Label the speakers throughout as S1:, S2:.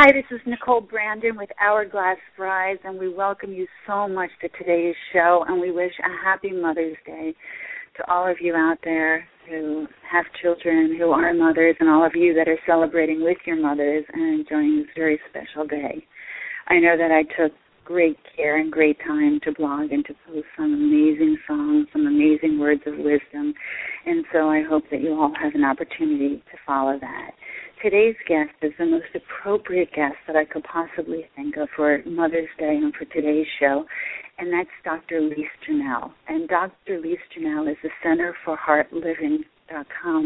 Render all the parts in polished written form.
S1: Hi, this is Nicole Brandon with Hourglass Brides, and we welcome you so much to today's show, and we wish a happy Mother's Day to all of you out there who have children, who are mothers, and all of you that are celebrating with your mothers and enjoying this very special day. I know that I took great care and great time to blog and to post some amazing songs, some amazing words of wisdom, and so I hope that you all have an opportunity to follow that. Today's guest is the most appropriate guest that I could possibly think of for Mother's Day and for today's show, and that's Dr. Lise Janelle. And Dr. Lise Janelle is the Center for HeartLiving.com,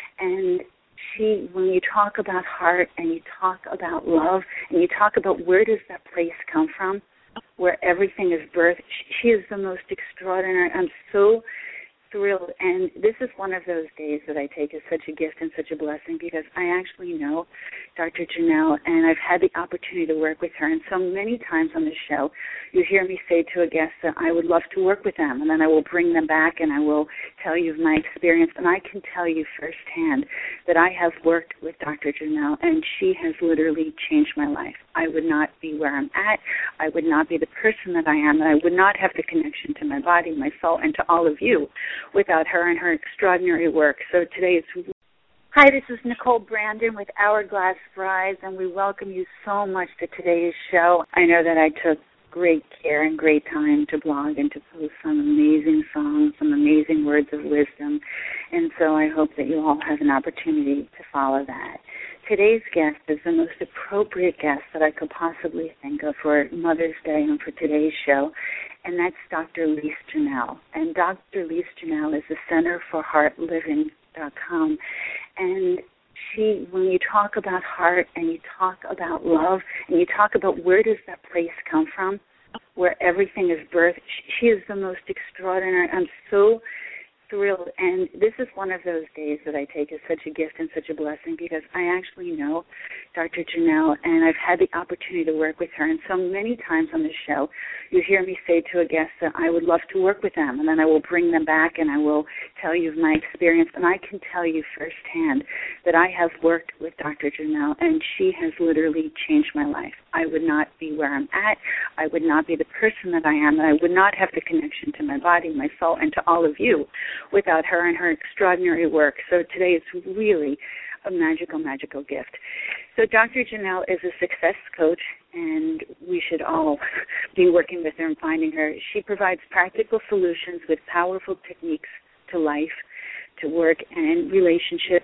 S1: and she, when you talk about heart and you talk about love and you talk about where does that place come from, where everything is birthed, she is the most extraordinary. I'm so thrilled, and this is one of those days that I take as such a gift and such a blessing because I actually know Dr. Janelle, and I've had the opportunity to work with her, and so many times on the show you hear me say to a guest that I would love to work with them, and then I will bring them back and I will tell you of my experience, and I can tell you firsthand that I have worked with Dr. Janelle, and she has literally changed my life. I would not be where I'm at. I would not be the person that I am, and I would not have the connection to my body, my soul, and to all of you without her and her extraordinary work. So today it's... Hi, this is Nicole Brandon with Hourglass Brides, and we welcome you so much to today's show. I know that I took great care and great time to blog and to post some amazing songs, some amazing words of wisdom, and so I hope that you all have an opportunity to follow that. Today's guest is the most appropriate guest that I could possibly think of for Mother's Day and for today's show, and that's Dr. Lise Janelle. And Dr. Lise Janelle is the Center for HeartLiving.com, and she, when you talk about heart and you talk about love and you talk about where does that place come from, where everything is birthed, she is the most extraordinary. I'm so thrilled, and this is one of those days that I take as such a gift and such a blessing because I actually know Dr. Janelle, and I've had the opportunity to work with her, and so many times on the show you hear me say to a guest that I would love to work with them, and then I will bring them back and I will tell you of my experience, and I can tell you firsthand that I have worked with Dr. Janelle, and she has literally changed my life. I would not be where I'm at. I would not be the person that I am, and I would not have the connection to my body, my soul, and to all of you without her and her extraordinary work. So today it's really a magical, magical gift. So Dr. Janelle is a success coach, and we should all be working with her and finding her. She provides practical solutions with powerful techniques to life, to work, and relationships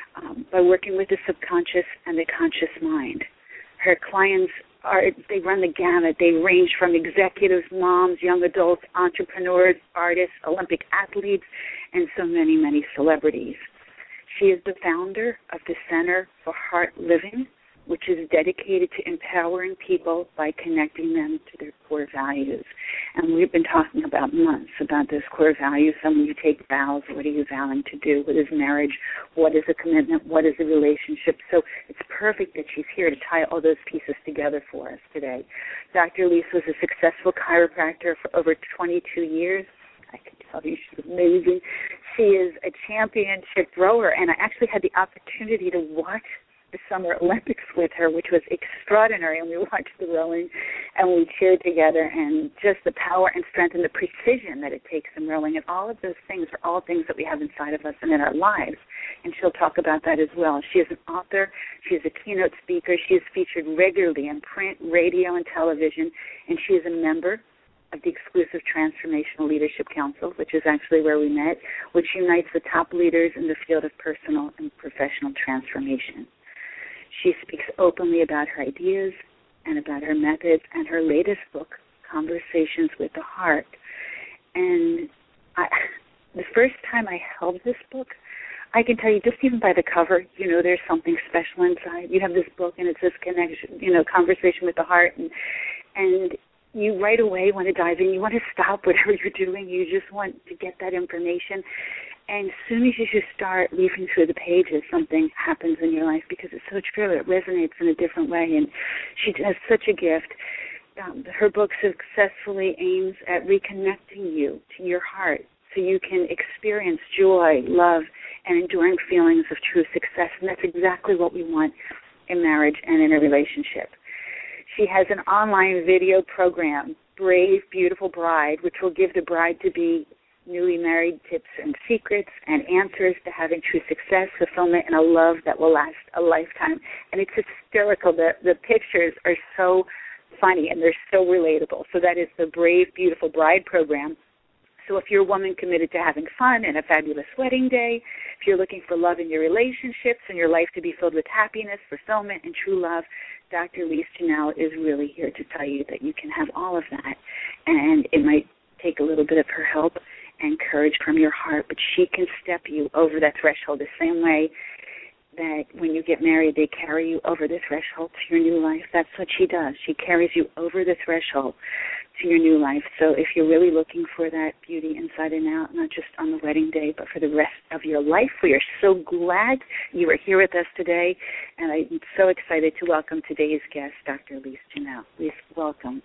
S1: by working with the subconscious and the conscious mind. Her clients they run the gamut. They range from executives, moms, young adults, entrepreneurs, artists, Olympic athletes, and so many, many celebrities. She is the founder of the Center for Heart Living, which is dedicated to empowering people by connecting them to their core values. And we've been talking about months about those core values. When you take vows, what are you vowing to do? What is marriage? What is a commitment? What is a relationship? So it's perfect that she's here to tie all those pieces together for us today. Dr. Lise was a successful chiropractor for over 22 years. I can tell you she's amazing. She is a championship rower, and I actually had the opportunity to watch the Summer Olympics with her, which was extraordinary, and we watched the rowing and we cheered together, and just the power and strength and the precision that it takes in rowing, and all of those things are all things that we have inside of us and in our lives, and she'll talk about that as well. She is an author, she is a keynote speaker, she is featured regularly in print, radio, and television, and she is a member of the exclusive Transformational Leadership Council, which is actually where we met, which unites the top leaders in the field of personal and professional transformation. She speaks openly about her ideas and about her methods, and her latest book, Conversations with the Heart. And the first time I held this book, I can tell you, just even by the cover, there's something special inside. You have this book, and it's this connection, Conversation with the Heart, and you right away want to dive in. You want to stop whatever you're doing. You just want to get that information. And as soon as you start leafing through the pages, something happens in your life because it's so true. It resonates in a different way. And she does such a gift. Her book successfully aims at reconnecting you to your heart so you can experience joy, love, and enduring feelings of true success. And that's exactly what we want in marriage and in a relationship. She has an online video program, Brave, Beautiful Bride, which will give the bride-to-be newly married tips and secrets and answers to having true success, fulfillment, and a love that will last a lifetime. And it's hysterical. The pictures are so funny and they're so relatable. So that is the Brave, Beautiful Bride program. So if you're a woman committed to having fun and a fabulous wedding day, if you're looking for love in your relationships and your life to be filled with happiness, fulfillment, and true love, Dr. Lise Janelle is really here to tell you that you can have all of that. And it might take a little bit of her help and courage from your heart, but she can step you over that threshold the same way that when you get married, they carry you over the threshold to your new life. That's what she does. She carries you over the threshold to your new life. So if you're really looking for that beauty inside and out, not just on the wedding day, but for the rest of your life, we are so glad you are here with us today, and I'm so excited to welcome today's guest, Dr. Lise Janelle. Lise, welcome.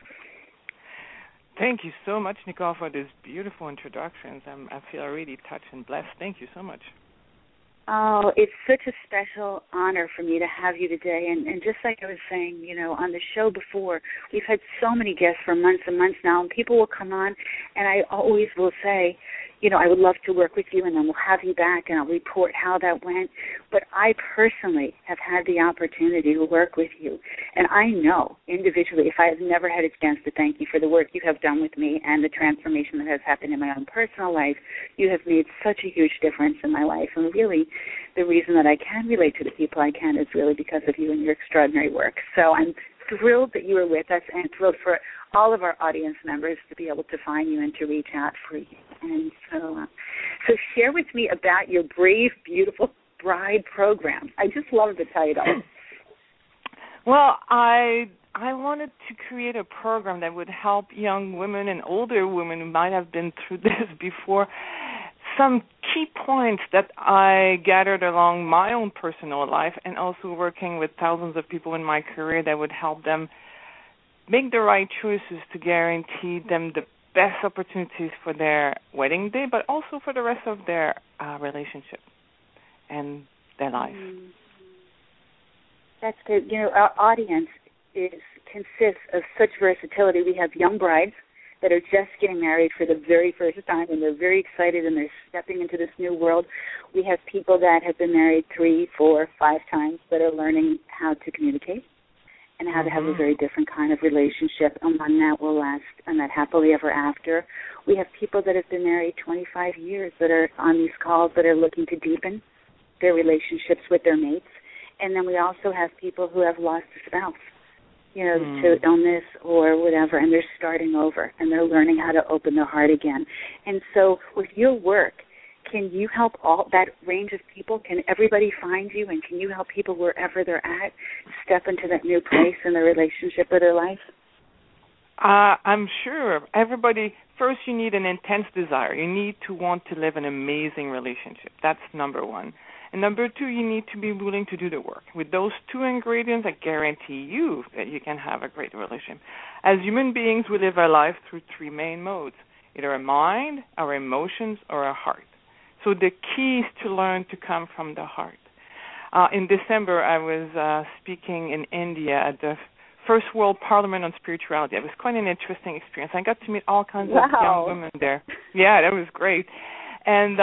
S2: Thank you so much, Nicole, for these beautiful introductions. I feel really touched and blessed. Thank you so much.
S1: Oh, it's such a special honor for me to have you today. And just like I was saying, you know, on the show before, we've had so many guests for months and months now, and people will come on, and I always will say, you know, I would love to work with you, and then we'll have you back, and I'll report how that went. But I personally have had the opportunity to work with you, and I know individually, if I have never had a chance to thank you for the work you have done with me and the transformation that has happened in my own personal life, you have made such a huge difference in my life. And really, the reason that I can relate to the people I can is really because of you and your extraordinary work. So I'm thrilled that you are with us, and thrilled for all of our audience members to be able to find you and to reach out for you. And so share with me about your Brave, Beautiful Bride program. I just love the title.
S2: Well, I wanted to create a program that would help young women and older women who might have been through this before. Some key points that I gathered along my own personal life, and also working with thousands of people in my career, that would help them make the right choices to guarantee them the best opportunities for their wedding day, but also for the rest of their relationship and their life.
S1: That's good. You know, our audience consists of such versatility. We have young brides that are just getting married for the very first time, and they're very excited, and they're stepping into this new world. We have people that have been married 3, 4, 5 times that are learning how to communicate and how to have a very different kind of relationship, and one that will last and that happily ever after. We have people that have been married 25 years that are on these calls that are looking to deepen their relationships with their mates. And then we also have people who have lost a spouse, you know, to illness or whatever, and they're starting over, and they're learning how to open their heart again. And so with your work, can you help all that range of people? Can everybody find you, and can you help people wherever they're at step into that new place in their relationship or their life?
S2: I'm sure. Everybody, first you need an intense desire. You need to want to live an amazing relationship. That's number one. And number two, you need to be willing to do the work. With those 2 ingredients, I guarantee you that you can have a great relationship. As human beings, we live our life through 3 main modes, either our mind, our emotions, or our heart. So the key is to learn to come from the heart. In December, I was speaking in India at the First World Parliament on Spirituality. It was quite an interesting experience. I got to meet all kinds of young women there. Yeah, that was great. And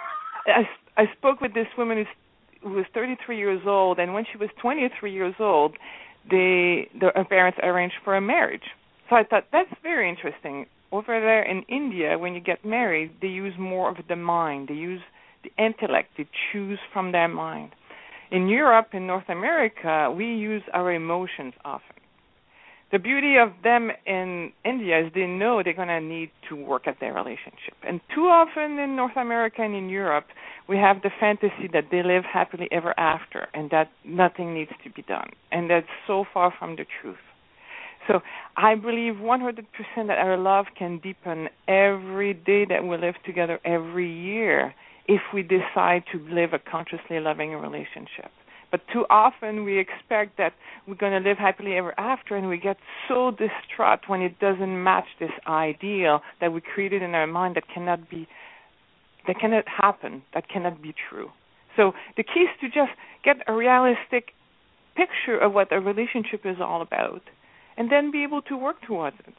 S2: I spoke with this woman who was 33 years old, and when she was 23 years old, her parents arranged for a marriage. So I thought, that's very interesting. Over there in India, when you get married, they use more of the mind. They use the intellect. They choose from their mind. In Europe, in North America, we use our emotions often. The beauty of them in India is they know they're going to need to work at their relationship. And too often in North America and in Europe, we have the fantasy that they live happily ever after and that nothing needs to be done. And that's so far from the truth. So I believe 100% that our love can deepen every day that we live together, every year, if we decide to live a consciously loving relationship. But too often we expect that we're going to live happily ever after, and we get so distraught when it doesn't match this ideal that we created in our mind that cannot happen, that cannot be true. So the key is to just get a realistic picture of what a relationship is all about, and then be able to work towards it.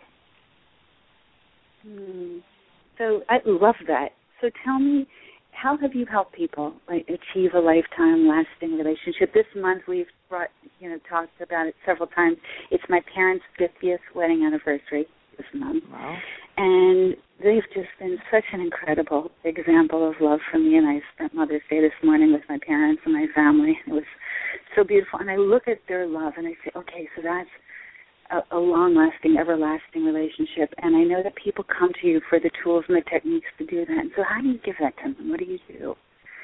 S1: So I love that. So tell me, how have you helped people achieve a lifetime lasting relationship? This month we've talked about it several times. It's my parents' 50th wedding anniversary this month.
S2: Wow.
S1: And they've just been such an incredible example of love for me. And I spent Mother's Day this morning with my parents and my family. It was so beautiful. And I look at their love and I say, okay, so that's a long-lasting, everlasting relationship. And I know that people come to you for the tools and the techniques to do that. And so how do you give that to them? What do you do?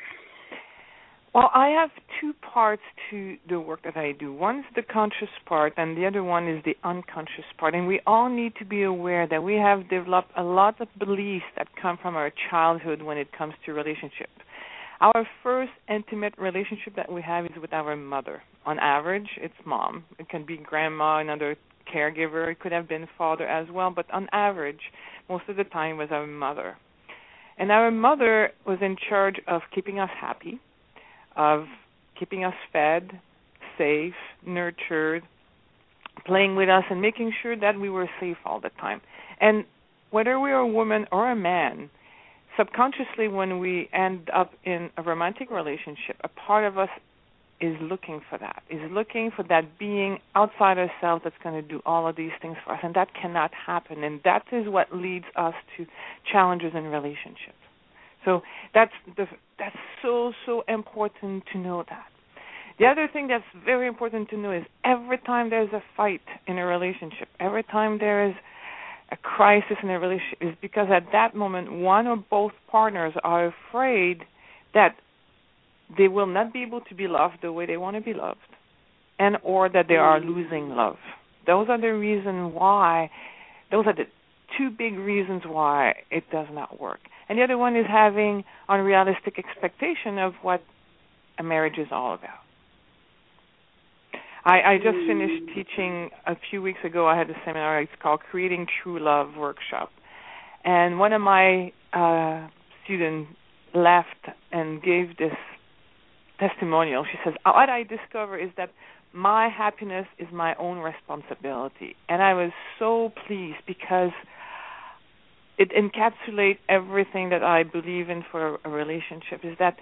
S2: Well, I have two parts to the work that I do. One's the conscious part, and the other one is the unconscious part. And we all need to be aware that we have developed a lot of beliefs that come from our childhood when it comes to relationships. Our first intimate relationship that we have is with our mother. On average, it's mom. It can be grandma, another caregiver. It could have been father as well, but on average, most of the time was our mother. And our mother was in charge of keeping us happy, of keeping us fed, safe, nurtured, playing with us, and making sure that we were safe all the time. And whether we are a woman or a man, subconsciously when we end up in a romantic relationship, a part of us is looking for that, is looking for that being outside ourselves that's going to do all of these things for us, and that cannot happen, and that is what leads us to challenges in relationships. So that's so important to know that. The other thing that's very important to know is every time there's a fight in a relationship, every time there is a crisis in a relationship, is because at that moment one or both partners are afraid that they will not be able to be loved the way they want to be loved, and or that they are losing love. Those are the reasons why. Those are the two big reasons why it does not work. And the other one is having unrealistic expectation of what a marriage is all about. I just finished teaching a few weeks ago. I had a seminar. It's called Creating True Love Workshop. And one of my students left and gave this testimonial. She says, what I discover is that my happiness is my own responsibility. And I was so pleased because it encapsulates everything that I believe in for a relationship, is that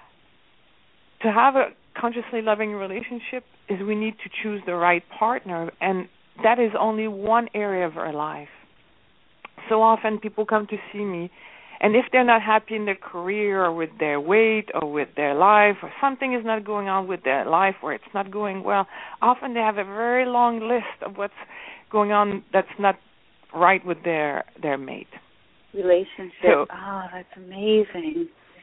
S2: to have a consciously loving relationship is we need to choose the right partner, and that is only one area of our life. So often people come to see me, and if they're not happy in their career or with their weight or with their life, or something is not going on with their life or it's not going well, often they have a very long list of what's going on that's not right with their mate.
S1: Relationship. That's amazing.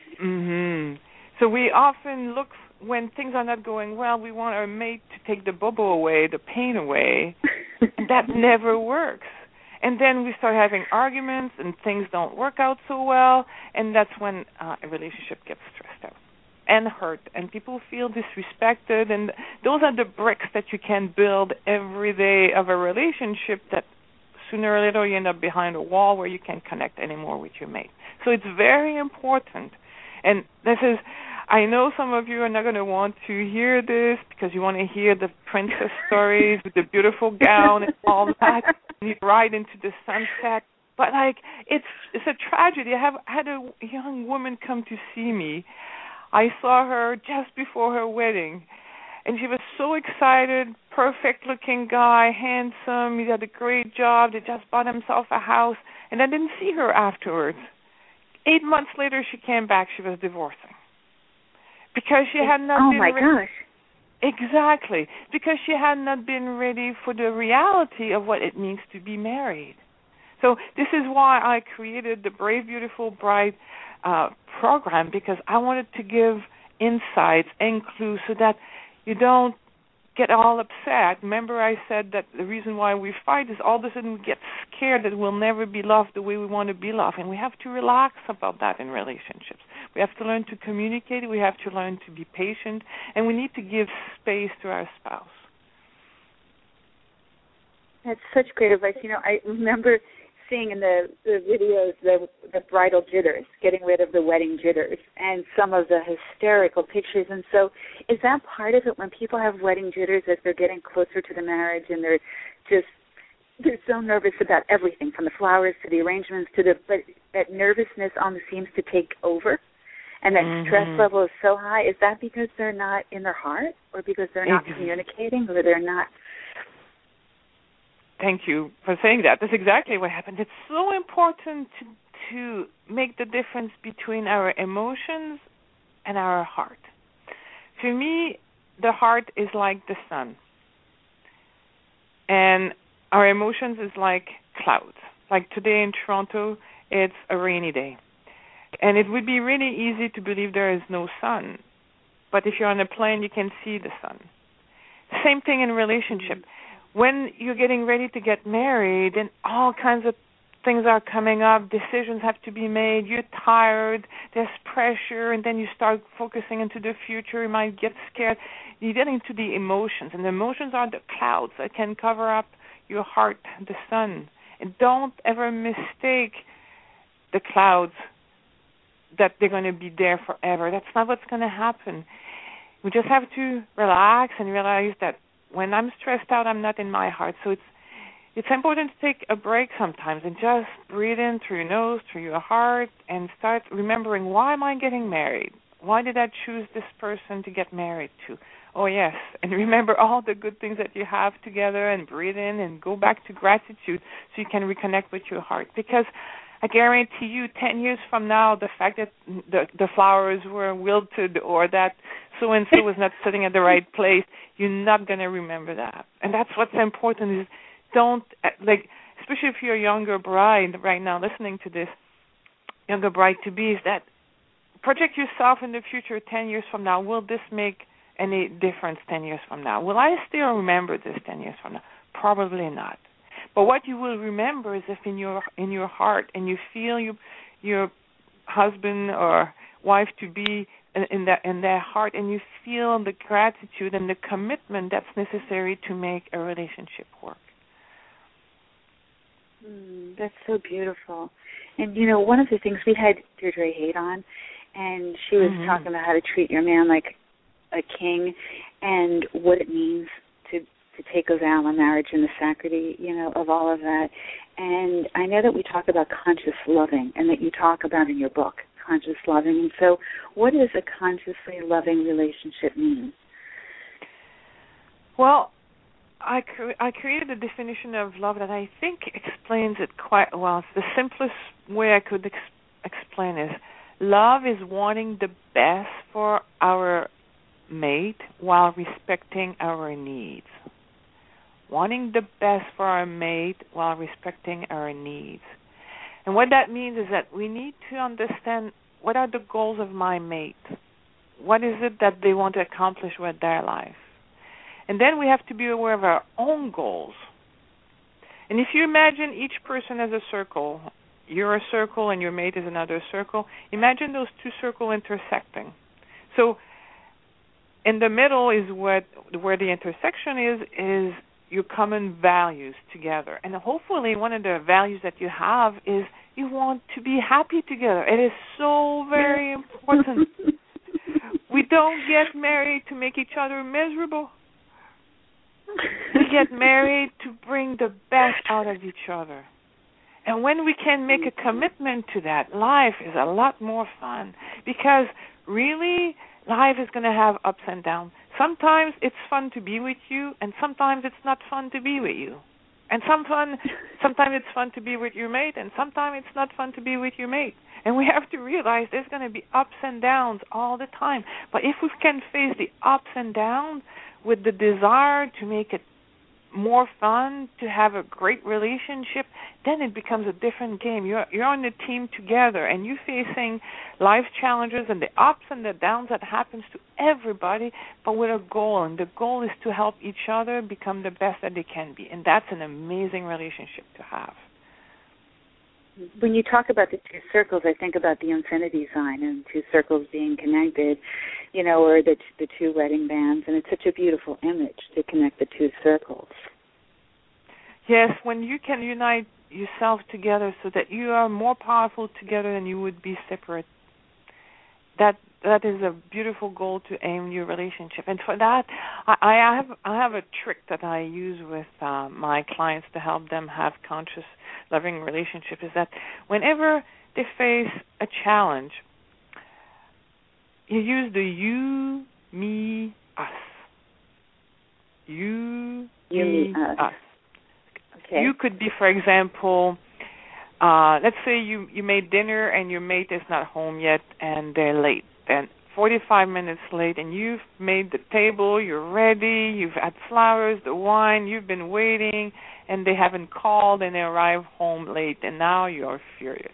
S2: So we often look, when things are not going well, we want our mate to take the bubble away, the pain away. That never works. And then we start having arguments and things don't work out so well, and that's when a relationship gets stressed out and hurt, and people feel disrespected, and those are the bricks that you can build every day of a relationship that sooner or later you end up behind a wall where you can't connect anymore with your mate. So it's very important. And this is, I know some of you are not going to want to hear this because you want to hear the princess stories with the beautiful gown and all that, and you ride into the sunset. But it's a tragedy. I had a young woman come to see me. I saw her just before her wedding, and she was so excited. Perfect-looking guy, handsome. He had a great job. They just bought himself a house, and I didn't see her afterwards. 8 months later, she came back. She was divorcing because she had not been ready. Oh my gosh! Exactly, because she had not been ready for the reality of what it means to be married. So this is why I created the Brave Beautiful Bride program, because I wanted to give insights and clues so that you don't get all upset. Remember I said that the reason why we fight is all of a sudden we get scared that we'll never be loved the way we want to be loved, and we have to relax about that in relationships. We have to learn to communicate, we have to learn to be patient, and we need to give space to our spouse.
S1: That's such great advice. I remember seeing in the videos the bridal jitters, getting rid of the wedding jitters, and some of the hysterical pictures. And so is that part of it when people have wedding jitters as they're getting closer to the marriage and they're so nervous about everything, from the flowers to the arrangements but that nervousness almost seems to take over, and that stress level is so high? Is that because they're not in their heart, or because they're not communicating, or they're not?
S2: Thank you for saying that. That's exactly what happened. It's so important to make the difference between our emotions and our heart. For me, the heart is like the sun, and our emotions is like clouds. Like today in Toronto, it's a rainy day. And it would be really easy to believe there is no sun. But if you're on a plane, you can see the sun. Same thing in relationship. When you're getting ready to get married and all kinds of things are coming up, decisions have to be made, you're tired, there's pressure, and then you start focusing into the future, you might get scared. You get into the emotions, and the emotions are the clouds that can cover up your heart, the sun. And don't ever mistake the clouds that they're going to be there forever. That's not what's going to happen. We just have to relax and realize that when I'm stressed out, I'm not in my heart. So it's important to take a break sometimes and just breathe in through your nose, through your heart, and start remembering, why am I getting married? Why did I choose this person to get married to? Oh, yes, and remember all the good things that you have together, and breathe in and go back to gratitude so you can reconnect with your heart. Because I guarantee you 10 years from now, the fact that the flowers were wilted or that so-and-so was not sitting at the right place, you're not going to remember that. And that's what's important is don't, especially if you're a younger bride right now listening to this, younger bride-to-be, is that project yourself in the future 10 years from now. Will this make any difference 10 years from now? Will I still remember this 10 years from now? Probably not. But what you will remember is if in your heart and you feel your husband or wife to be in their heart, and you feel the gratitude and the commitment that's necessary to make a relationship work.
S1: That's so beautiful. And, one of the things, we had Deirdre Haight on, and she was talking about how to treat your man like a king and what it means to take a vow on marriage and the sanctity, of all of that. And I know that we talk about conscious loving, and that you talk about in your book, conscious loving. And so what does a consciously loving relationship mean?
S2: Well, I created a definition of love that I think explains it quite well. It's the simplest way I could explain is love is wanting the best for our mate while respecting our needs. Wanting the best for our mate while respecting our needs. And what that means is that we need to understand, what are the goals of my mate? What is it that they want to accomplish with their life? And then we have to be aware of our own goals. And if you imagine each person as a circle, you're a circle and your mate is another circle, imagine those two circles intersecting. So in the middle is where the intersection is your common values together. And hopefully one of the values that you have is you want to be happy together. It is so very important. We don't get married to make each other miserable. We get married to bring the best out of each other. And when we can make a commitment to that, life is a lot more fun, because really life is going to have ups and downs. Sometimes it's fun to be with you, and sometimes it's not fun to be with you. And sometimes it's fun to be with your mate, and sometimes it's not fun to be with your mate. And we have to realize there's going to be ups and downs all the time. But if we can face the ups and downs with the desire to make it more fun, to have a great relationship, then it becomes a different game. You're on the team together, and you're facing life challenges and the ups and the downs that happens to everybody, but with a goal. And the goal is to help each other become the best that they can be. And that's an amazing relationship to have.
S1: When you talk about the two circles, I think about the infinity sign and two circles being connected, or the two wedding bands, and it's such a beautiful image to connect the two circles.
S2: Yes, when you can unite yourself together so that you are more powerful together than you would be separate. That is a beautiful goal to aim your relationship. And for that, I have a trick that I use with my clients to help them have conscious, loving relationship. Is that whenever they face a challenge, you use the you, me, us. You, me, us.
S1: Okay.
S2: You could be, for example, let's say you made dinner and your mate is not home yet and they're late. And 45 minutes late, and you've made the table, you're ready, you've had flowers, the wine, you've been waiting, and they haven't called and they arrive home late, and now you're furious.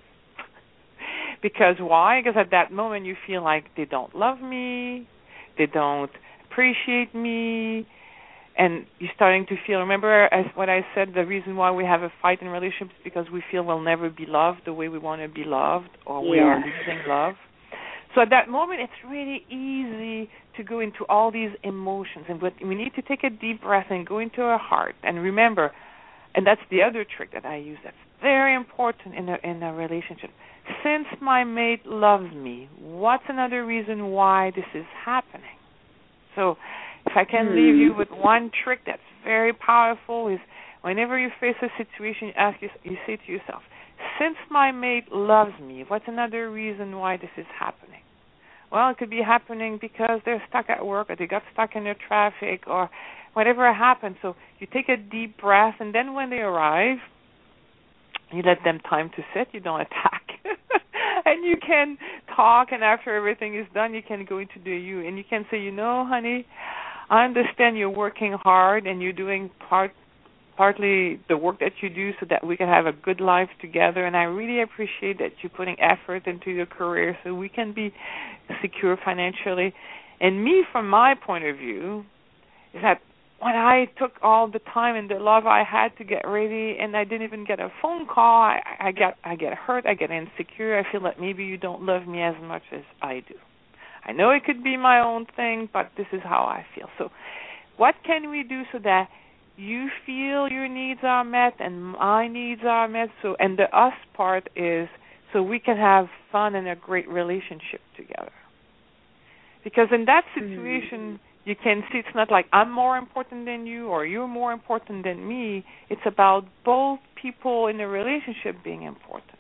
S2: Because why? Because at that moment you feel like they don't love me, they don't appreciate me, and you're starting to feel, remember as what I said, the reason why we have a fight in relationships is because we feel we'll never be loved the way we want to be loved, or we are losing love. So at that moment, it's really easy to go into all these emotions. And we need to take a deep breath and go into our heart. And remember, and that's the other trick that I use that's very important in a relationship. Since my mate loves me, what's another reason why this is happening? So if I can leave you with one trick that's very powerful is whenever you face a situation, you say to yourself, since my mate loves me, what's another reason why this is happening? Well, it could be happening because they're stuck at work or they got stuck in the traffic or whatever happened. So you take a deep breath, and then when they arrive, you let them time to sit. You don't attack. And you can talk, and after everything is done, you can go into the you. And you can say, honey, I understand you're working hard and you're doing partly the work that you do so that we can have a good life together, and I really appreciate that you're putting effort into your career so we can be secure financially. And me, from my point of view, is that when I took all the time and the love I had to get ready and I didn't even get a phone call, I get hurt, I get insecure, I feel that maybe you don't love me as much as I do. I know it could be my own thing, but this is how I feel. So what can we do so that you feel your needs are met and my needs are met? So, and the us part is so we can have fun and a great relationship together. Because in that situation, you can see it's not like I'm more important than you or you're more important than me. It's about both people in the relationship being important.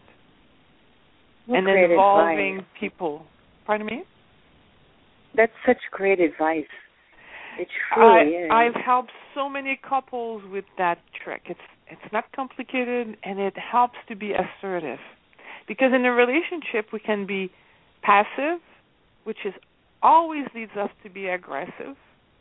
S2: And involving people. Pardon me?
S1: That's such great advice. It truly is.
S2: I've helped so many couples with that trick. It's not complicated, and it helps to be assertive. Because in a relationship, we can be passive, which is always leads us to be aggressive,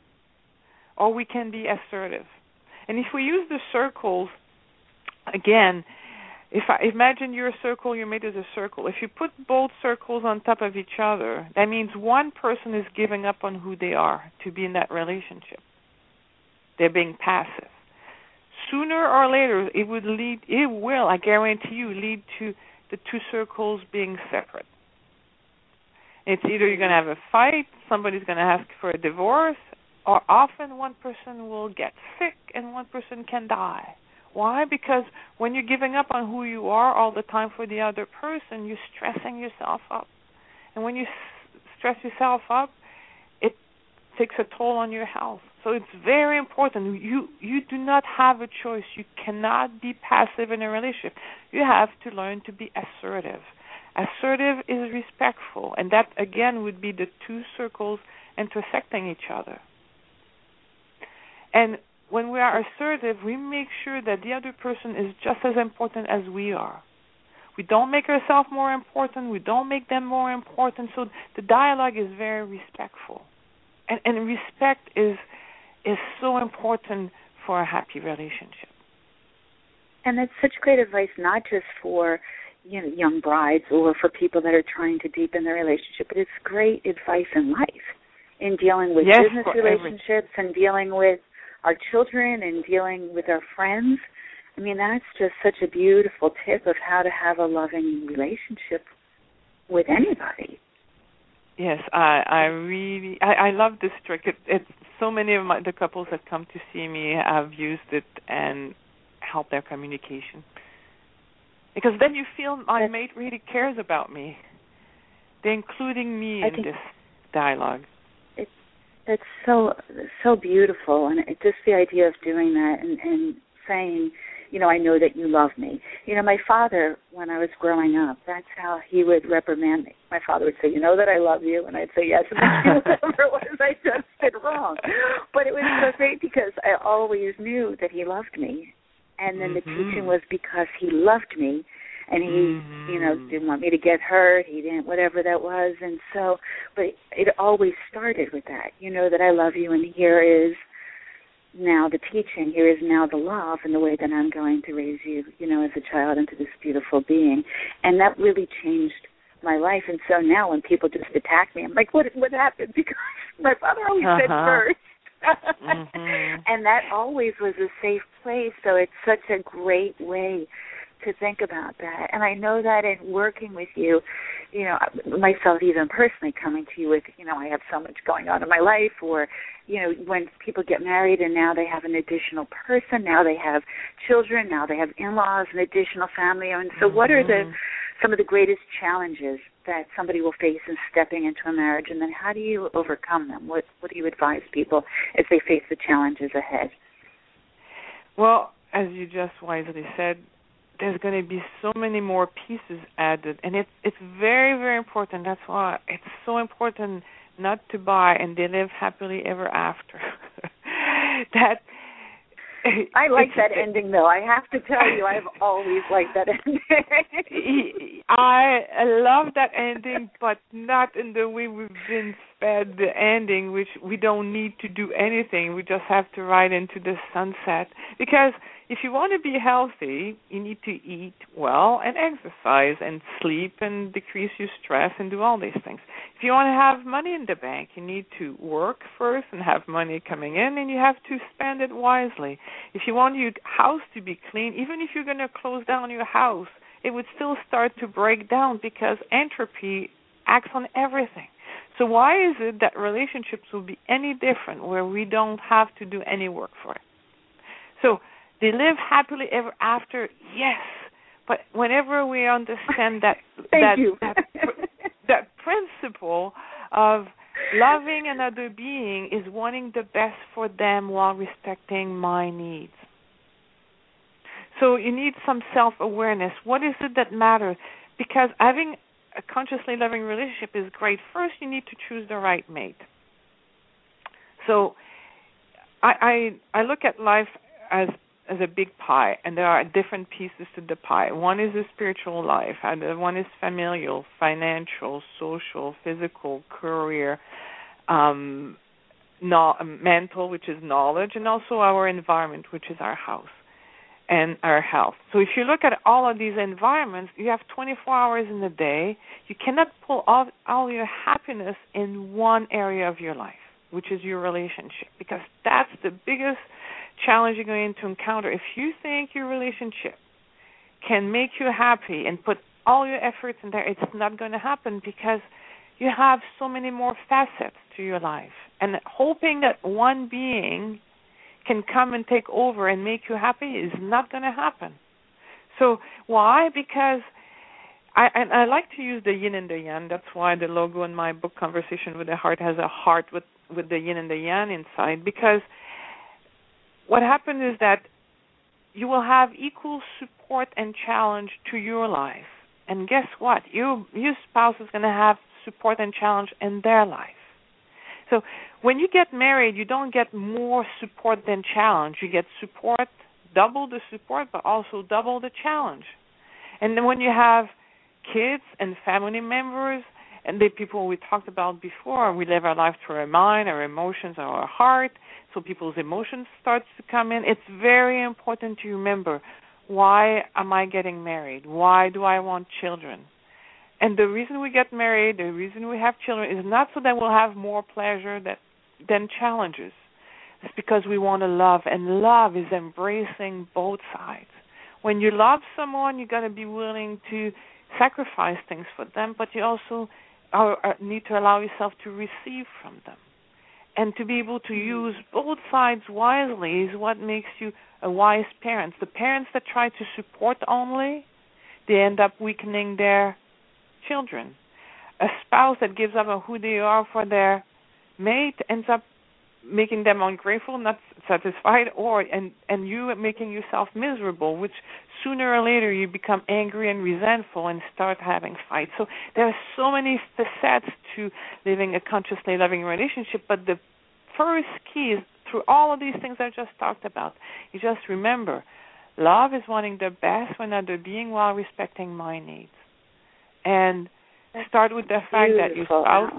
S2: or we can be assertive. And if we use the circles, again, if I imagine your circle, your mate is a circle. If you put both circles on top of each other, that means one person is giving up on who they are to be in that relationship. They're being passive. Sooner or later, it will, I guarantee you, lead to the two circles being separate. It's either you're going to have a fight, somebody's going to ask for a divorce, or often one person will get sick and one person can die. Why? Because when you're giving up on who you are all the time for the other person, you're stressing yourself up. And when you stress yourself up, it takes a toll on your health. So it's very important. You do not have a choice. You cannot be passive in a relationship. You have to learn to be assertive. Assertive is respectful, and that, again, would be the two circles intersecting each other. And when we are assertive, we make sure that the other person is just as important as we are. We don't make ourselves more important. We don't make them more important. So the dialogue is very respectful. And respect is so important for a happy relationship.
S1: And that's such great advice, not just for young brides or for people that are trying to deepen their relationship, but it's great advice in life, in dealing with business relationships and dealing with our children and dealing with our friends. I mean, that's just such a beautiful tip of how to have a loving relationship with anybody.
S2: Yes, I love this trick. It's so many of the couples that come to see me have used it and helped their communication. Because then you feel my mate really cares about me. They're including me in this dialogue.
S1: It's so beautiful, and just the idea of doing that and saying, I know that you love me. My father, when I was growing up, that's how he would reprimand me. My father would say, you know that I love you, and I'd say yes, and whatever it was I just did wrong. But it was so great because I always knew that he loved me, and then the teaching was because he loved me, and he, didn't want me to get hurt. He didn't, whatever that was. And so, but it always started with that, that I love you, and here is now the teaching, here is now the love and the way that I'm going to raise you, as a child into this beautiful being. And that really changed my life. And so now when people just attack me, I'm like, what happened? Because my father always said first. And that always was a safe place. So it's such a great way to think about that. And I know that in working with you, myself even personally coming to you with, I have so much going on in my life, or, when people get married and now they have an additional person, now they have children, now they have in-laws, an additional family. And so what are some of the greatest challenges that somebody will face in stepping into a marriage, and then how do you overcome them? What do you advise people as they face the challenges ahead?
S2: Well, as you just wisely said, there's going to be so many more pieces added, and it's very, very important. That's why it's so important not to buy and they live happily ever after.
S1: I like that ending, though. I have to tell you, I've always liked that ending.
S2: I love that ending, but not in the way we've been fed the ending, which we don't need to do anything. We just have to ride into the sunset. Because if you want to be healthy, you need to eat well and exercise and sleep and decrease your stress and do all these things. If you want to have money in the bank, you need to work first and have money coming in, and you have to spend it wisely. If you want your house to be clean, even if you're going to close down your house, it would still start to break down because entropy acts on everything. So why is it that relationships will be any different where we don't have to do any work for it? So they live happily ever after, yes. But whenever we understand that that principle of loving another being is wanting the best for them while respecting my needs. So you need some self-awareness. What is it that matters? Because having a consciously loving relationship is great. First, you need to choose the right mate. So I look at life as a big pie, and there are different pieces to the pie. One is the spiritual life, and one is familial, financial, social, physical, career, mental, which is knowledge, and also our environment, which is our house and our health. So if you look at all of these environments, you have 24 hours in the day. You cannot pull all your happiness in one area of your life, which is your relationship, because that's the biggest challenge you're going to encounter. If you think your relationship can make you happy and put all your efforts in there, it's not going to happen because you have so many more facets to your life. And hoping that one being can come and take over and make you happy is not going to happen. So why? Because I like to use the yin and the yang. That's why the logo in my book, Conversation with the Heart, has a heart with the yin and the yang inside, because what happens is that you will have equal support and challenge to your life. And guess what? Your spouse is going to have support and challenge in their life. So when you get married, you don't get more support than challenge. You get support, double the support, but also double the challenge. And then when you have kids and family members, and the people we talked about before, we live our life through our mind, our emotions, our heart, so people's emotions start to come in. It's very important to remember, why am I getting married? Why do I want children? And the reason we get married, the reason we have children, is not so that we'll have more pleasure than challenges. It's because we want to love, and love is embracing both sides. When you love someone, you got to be willing to sacrifice things for them, but you also need to allow yourself to receive from them. And to be able to use both sides wisely is what makes you a wise parent. The parents that try to support only, they end up weakening their children. A spouse that gives up on who they are for their mate ends up making them ungrateful, not satisfied, and you making yourself miserable, which sooner or later you become angry and resentful and start having fights. So there are so many facets to living a consciously loving relationship, but the first key is through all of these things I just talked about, you just remember, love is wanting the best for another being while respecting my needs. And start with the fact that your spouse,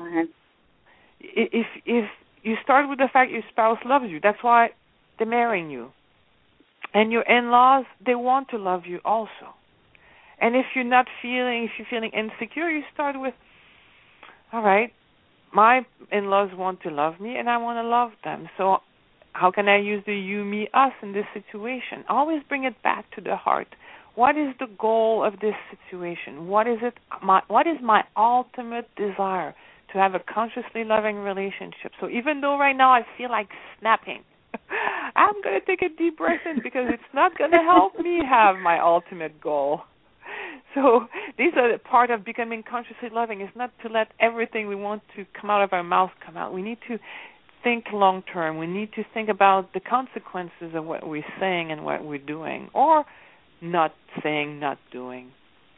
S2: if you start with the fact your spouse loves you, that's why they're marrying you. And your in-laws, they want to love you also. And if you're feeling insecure, you start with, all right, my in-laws want to love me and I want to love them. So how can I use the you, me, us in this situation? Always bring it back to the heart. What is the goal of this situation? What is my ultimate desire? To have a consciously loving relationship. So even though right now I feel like snapping, I'm going to take a deep breath in because it's not going to help me have my ultimate goal. So these are part of becoming consciously loving. It's not to let everything we want to come out of our mouth come out. We need to think long term. We need to think about the consequences of what we're saying and what we're doing, or not saying, not doing.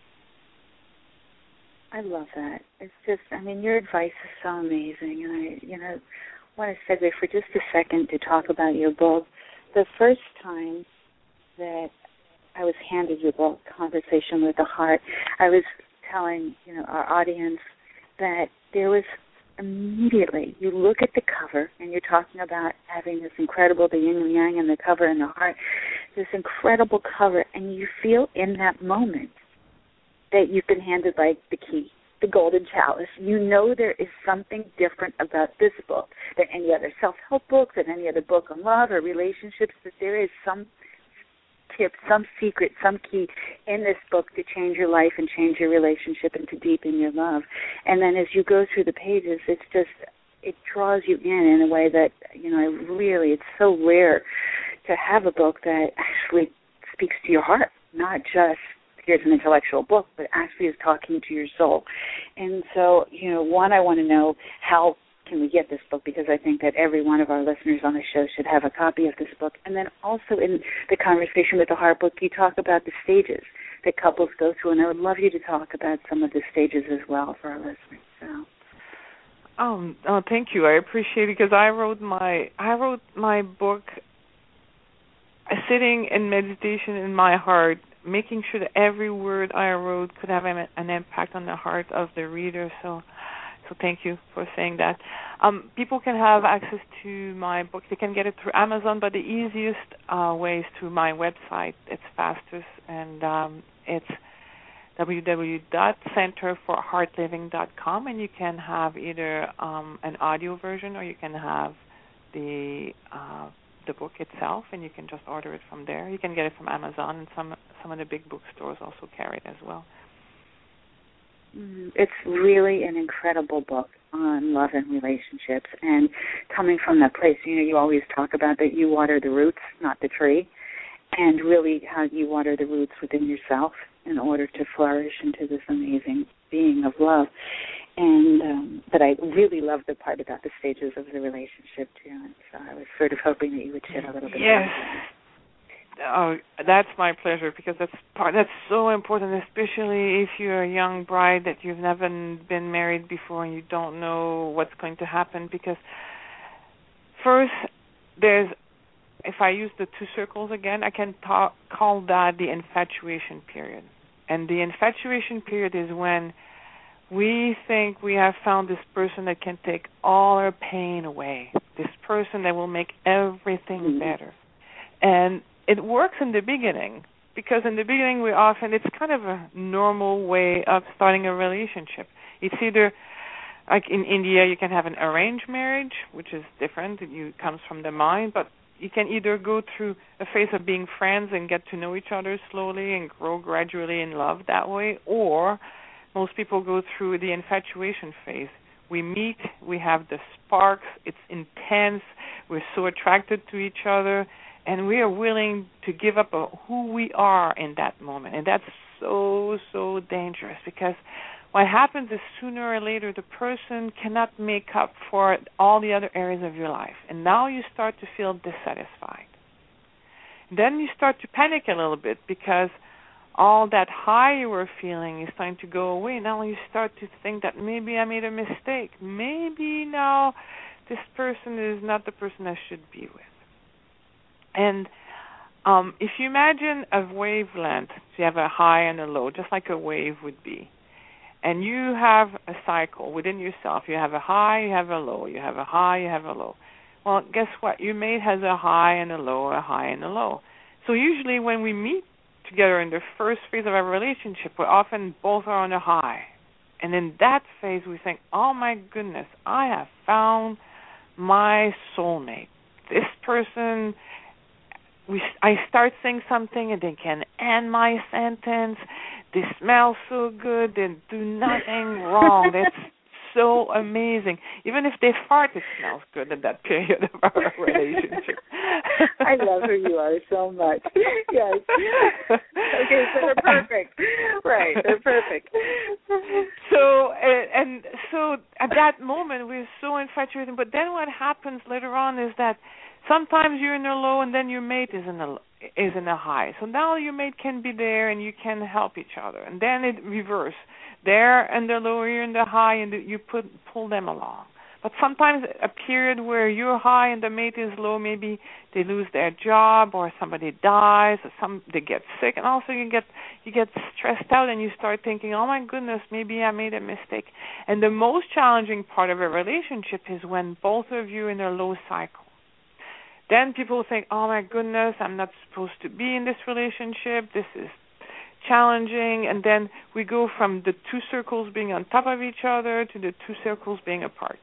S1: I love that. It's just, your advice is so amazing. And I want to segue for just a second to talk about your book. The first time that I was handed your book, Conversation with the Heart, I was telling, our audience that there was immediately, you look at the cover and you're talking about having this incredible, the yin and yang and the cover and the heart, this incredible cover, and you feel in that moment that you've been handed like the key, the golden chalice. You know there is something different about this book than any other self-help book, than any other book on love or relationships, that there is some tip, some secret, some key in this book to change your life and change your relationship and to deepen your love. And then as you go through the pages, it draws you in a way that, it's so rare to have a book that actually speaks to your heart, not just here's an intellectual book, but actually is talking to your soul. And so, one, I want to know how can we get this book, because I think that every one of our listeners on the show should have a copy of this book. And then also in the Conversation with the Heart book, you talk about the stages that couples go through, and I would love you to talk about some of the stages as well for our listeners. So.
S2: Oh, thank you. I appreciate it, because I wrote my book sitting in meditation in my heart, making sure that every word I wrote could have an impact on the heart of the reader. So thank you for saying that. People can have access to my book. They can get it through Amazon, but the easiest way is through my website. It's fastest, and it's www.centerforheartliving.com, and you can have either an audio version, or you can have the book itself, and you can just order it from there. You can get it from Amazon, and some of the big bookstores also carry it as well.
S1: It's really an incredible book on love and relationships, and coming from that place, you always talk about that you water the roots, not the tree, and really how you water the roots within yourself in order to flourish into this amazing being of love. And but I really love the part about the stages of the relationship too, and so I was sort of hoping that you would shed a little bit
S2: about
S1: that.
S2: Oh, that's my pleasure, because that's so important, especially if you're a young bride that you've never been married before and you don't know what's going to happen. Because first, if I use the two circles again, I can call that the infatuation period. And the infatuation period is when we think we have found this person that can take all our pain away, this person that will make everything better. And it works in the beginning, because in the beginning it's kind of a normal way of starting a relationship. It's either, like in India, you can have an arranged marriage, which is different. It comes from the mind, but you can either go through a phase of being friends and get to know each other slowly and grow gradually in love that way, or most people go through the infatuation phase. We meet, we have the sparks, it's intense, we're so attracted to each other, and we are willing to give up who we are in that moment. And that's so, so dangerous, because what happens is sooner or later the person cannot make up for all the other areas of your life. And now you start to feel dissatisfied. Then you start to panic a little bit because all that high you were feeling is starting to go away. Now you start to think that maybe I made a mistake. Maybe now this person is not the person I should be with. And if you imagine a wavelength, so you have a high and a low, just like a wave would be. And you have a cycle within yourself. You have a high, you have a low. You have a high, you have a low. Well, guess what? Your mate has a high and a low, a high and a low. So usually when we meet together in the first phase of our relationship, we're often both are on a high. And in that phase, we think, oh my goodness, I have found my soulmate. This person, I start saying something and they can end my sentence. They smell so good. They do nothing wrong. That's so amazing. Even if they fart, it smells good in that period of our relationship.
S1: I love who you are so much. Yes. Okay, so they're perfect. Right, they're perfect.
S2: So at that moment, we're so infatuated. But then what happens later on is that sometimes you're in a low and then your mate is in a high. So now your mate can be there and you can help each other. And then it reverses. They're in the low, you're in the high, and you pull them along. But sometimes a period where you're high and the mate is low, maybe they lose their job or somebody dies or they get sick, and also you get stressed out and you start thinking, oh my goodness, maybe I made a mistake. And the most challenging part of a relationship is when both of you are in a low cycle. Then people think, oh my goodness, I'm not supposed to be in this relationship. This is challenging. And then we go from the two circles being on top of each other to the two circles being apart.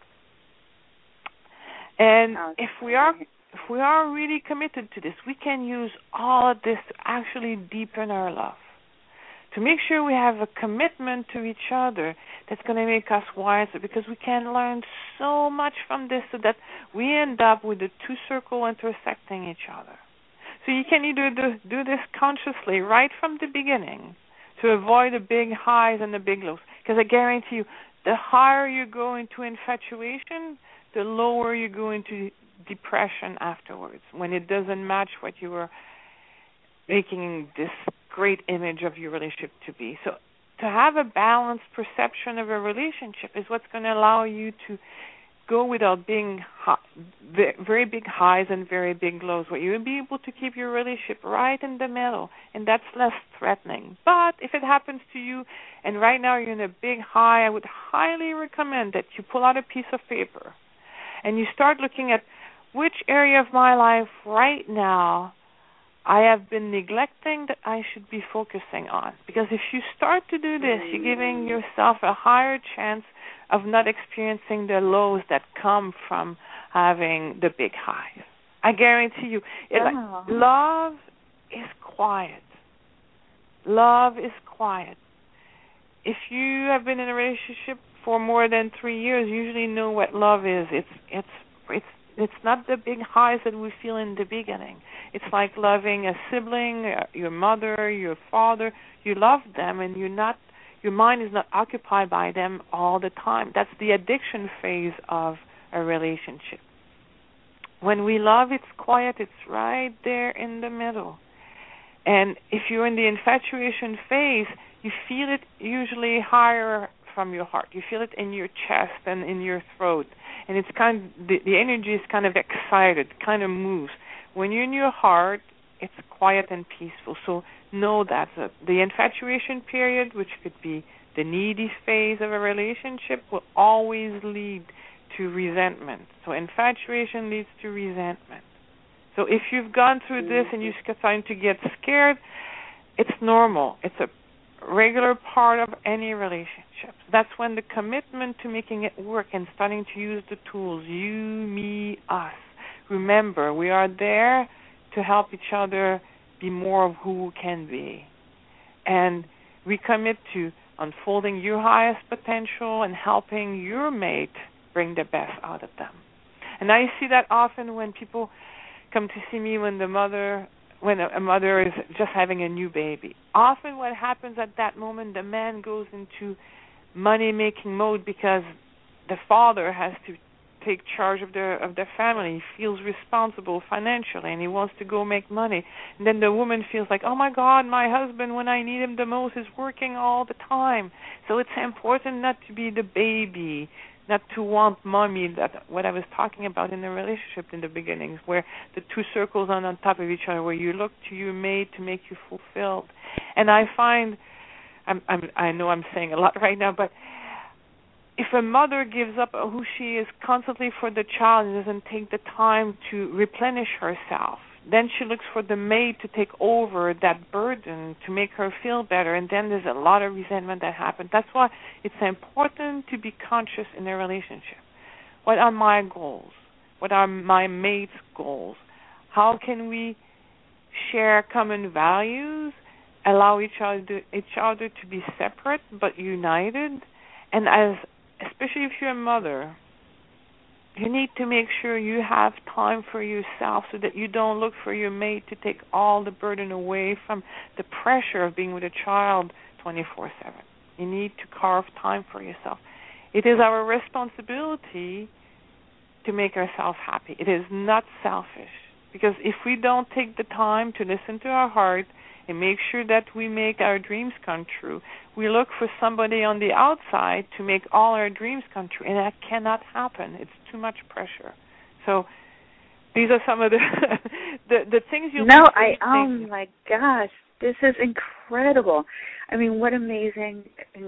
S2: And if we are really committed to this, we can use all of this to actually deepen our love, to make sure we have a commitment to each other that's going to make us wiser, because we can learn so much from this so that we end up with the two circles intersecting each other. So you can either do this consciously right from the beginning to avoid the big highs and the big lows, because I guarantee you, the higher you go into infatuation, the lower you go into depression afterwards, when it doesn't match what you were making this great image of your relationship to be. So to have a balanced perception of a relationship is what's going to allow you to go without being very big highs and very big lows, where you'll be able to keep your relationship right in the middle, and that's less threatening. But if it happens to you and right now you're in a big high, I would highly recommend that you pull out a piece of paper and you start looking at which area of my life right now I have been neglecting that I should be focusing on. Because if you start to do this, you're giving yourself a higher chance of not experiencing the lows that come from having the big highs. I guarantee you, love is quiet. Love is quiet. If you have been in a relationship for more than 3 years, you usually know what love is. It's not the big highs that we feel in the beginning. It's like loving a sibling, your mother, your father. You love them, and your mind is not occupied by them all the time. That's the addiction phase of a relationship. When we love, it's quiet. It's right there in the middle. And if you're in the infatuation phase, you feel it usually higher from your heart. You feel it in your chest and in your throat. And it's the energy is kind of excited, kind of moves. When you're in your heart, it's quiet and peaceful. So know that the infatuation period, which could be the needy phase of a relationship, will always lead to resentment. So infatuation leads to resentment. So if you've gone through this and you're starting to get scared, it's normal. It's a regular part of any relationship. That's when the commitment to making it work and starting to use the tools, you, me, us. Remember, we are there to help each other be more of who we can be. And we commit to unfolding your highest potential and helping your mate bring the best out of them. And I see that often when people come to see me when the mother when a mother is just having a new baby. Often what happens at that moment, the man goes into money-making mode because the father has to take charge of the family. He feels responsible financially, and he wants to go make money. And then the woman feels like, oh, my God, my husband, when I need him the most, is working all the time. So it's important not to be the baby, not to want mommy, that what I was talking about in the relationship in the beginnings, where the two circles are on top of each other, where you look to your mate to make you fulfilled. And I find, I know I'm saying a lot right now, but if a mother gives up who she is constantly for the child and doesn't take the time to replenish herself, then she looks for the maid to take over that burden to make her feel better, and then there's a lot of resentment that happens. That's why it's important to be conscious in a relationship. What are my goals? What are my mate's goals? How can we share common values, allow each other to be separate but united? And especially if you're a mother, you need to make sure you have time for yourself so that you don't look for your mate to take all the burden away from the pressure of being with a child 24/7. You need to carve time for yourself. It is our responsibility to make ourselves happy. It is not selfish, because if we don't take the time to listen to our heart and make sure that we make our dreams come true, we look for somebody on the outside to make all our dreams come true, and that cannot happen. It's too much pressure. So these are some of the things you'll
S1: oh my gosh, this is incredible. I mean, what amazing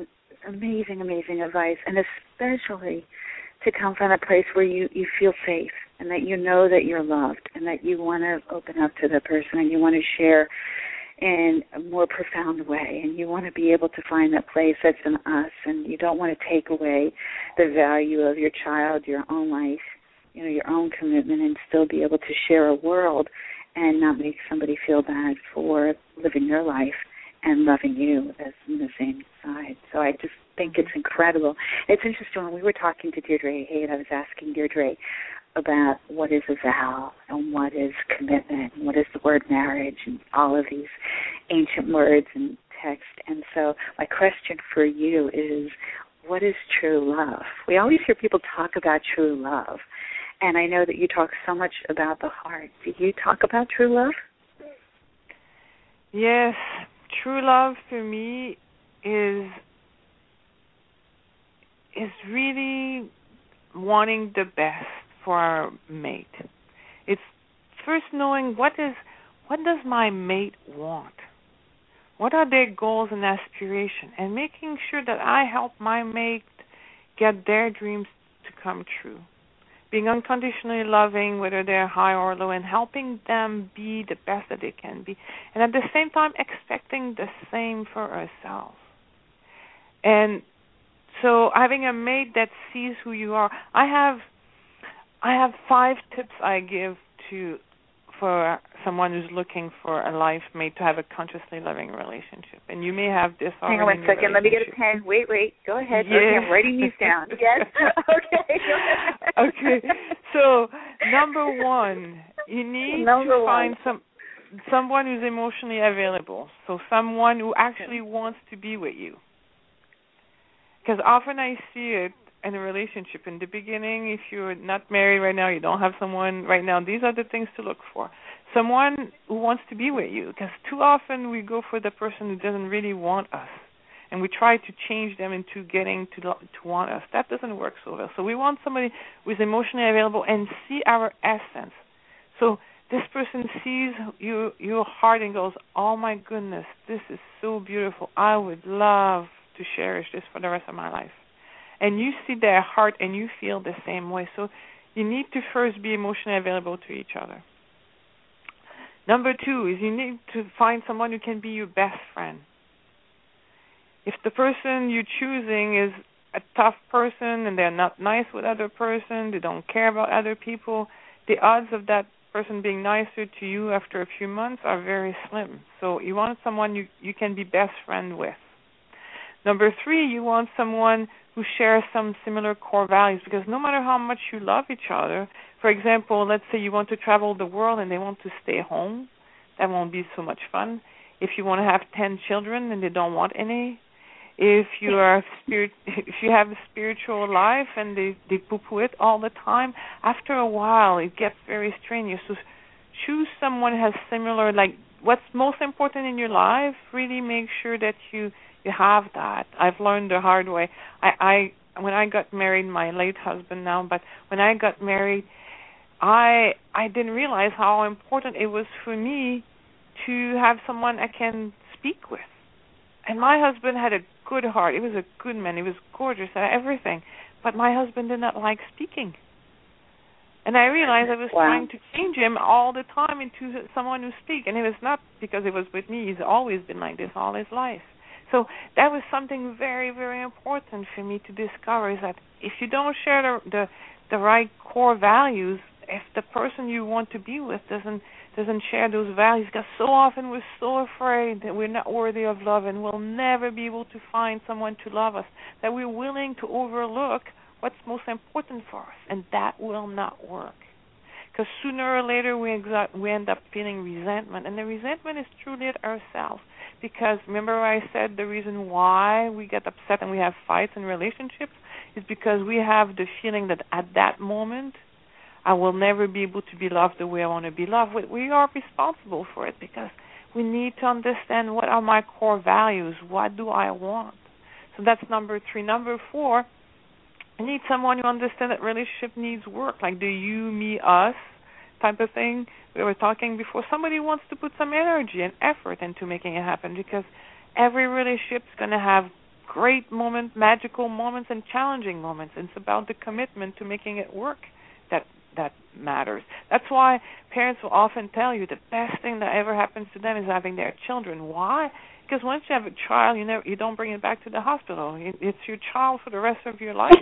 S1: advice, and especially to come from a place where you feel safe and that you know that you're loved and that you want to open up to the person and you want to share in a more profound way, and you want to be able to find that place that's in us, and you don't want to take away the value of your child, your own life, your own commitment, and still be able to share a world and not make somebody feel bad for living their life and loving you as in the same side. So I just think it's incredible. It's interesting, when we were talking to Deirdre Hayes, I was asking Deirdre about what is a vow and what is commitment and what is the word marriage and all of these ancient words and text. And so my question for you is, what is true love? We always hear people talk about true love, and I know that you talk so much about the heart. Do you talk about true love?
S2: Yes. True love for me is really wanting the best for our mate. It's first knowing what does my mate want? What are their goals and aspirations? And making sure that I help my mate get their dreams to come true. Being unconditionally loving, whether they're high or low, and helping them be the best that they can be. And at the same time, expecting the same for ourselves. And so having a mate that sees who you are. I have 5 tips I give for someone who's looking for a life mate to have a consciously loving relationship. And you may have this already.
S1: Hang on one second. Let me get a pen. Wait. Go ahead.
S2: Yes.
S1: Okay, I'm writing these down. Yes? Okay.
S2: Okay. So, number 1, you need to find someone who's emotionally available. So someone who actually wants to be with you. Because often I see it in a relationship in the beginning. If you're not married right now, you don't have someone right now, these are the things to look for. Someone who wants to be with you, because too often we go for the person who doesn't really want us, and we try to change them into getting to want us. That doesn't work so well. So we want somebody who is emotionally available and see our essence. So this person sees your heart and goes, oh my goodness, this is so beautiful. I would love to cherish this for the rest of my life. And you see their heart and you feel the same way. So you need to first be emotionally available to each other. Number 2 is you need to find someone who can be your best friend. If the person you're choosing is a tough person and they're not nice with other person, they don't care about other people, the odds of that person being nicer to you after a few months are very slim. So you want someone you can be best friend with. Number 3, you want someone who shares some similar core values, because no matter how much you love each other, for example, let's say you want to travel the world and they want to stay home, that won't be so much fun. If you want to have 10 children and they don't want any, if you are if you have a spiritual life and they poo-poo it all the time, after a while it gets very strenuous. So choose someone who has similar, like what's most important in your life. Really make sure that you have that. I've learned the hard way. I when I got married, my late husband now, but when I got married, I didn't realize how important it was for me to have someone I can speak with. And my husband had a good heart. He was a good man. He was gorgeous and everything. But my husband did not like speaking. And I realized I was trying to change him all the time into someone who speaks. And it was not because it was with me. He's always been like this all his life. So that was something very, very important for me to discover, is that if you don't share the right core values, if the person you want to be with doesn't share those values, because so often we're so afraid that we're not worthy of love and we'll never be able to find someone to love us, that we're willing to overlook what's most important for us, and that will not work. Because sooner or later we end up feeling resentment, and the resentment is truly at ourselves. Because remember I said the reason why we get upset and we have fights in relationships is because we have the feeling that at that moment I will never be able to be loved the way I want to be loved. We are responsible for it because we need to understand what are my core values, what do I want. So that's number 3. Number 4, I need someone who understands that relationship needs work, like the you, me, us type of thing we were talking before. Somebody wants to put some energy and effort into making it happen, because every relationship is going to have great moments, magical moments, and challenging moments. It's about the commitment to making it work that matters. That's why parents will often tell you the best thing that ever happens to them is having their children. Why? Because once you have a child, you don't bring it back to the hospital. It's your child for the rest of your life,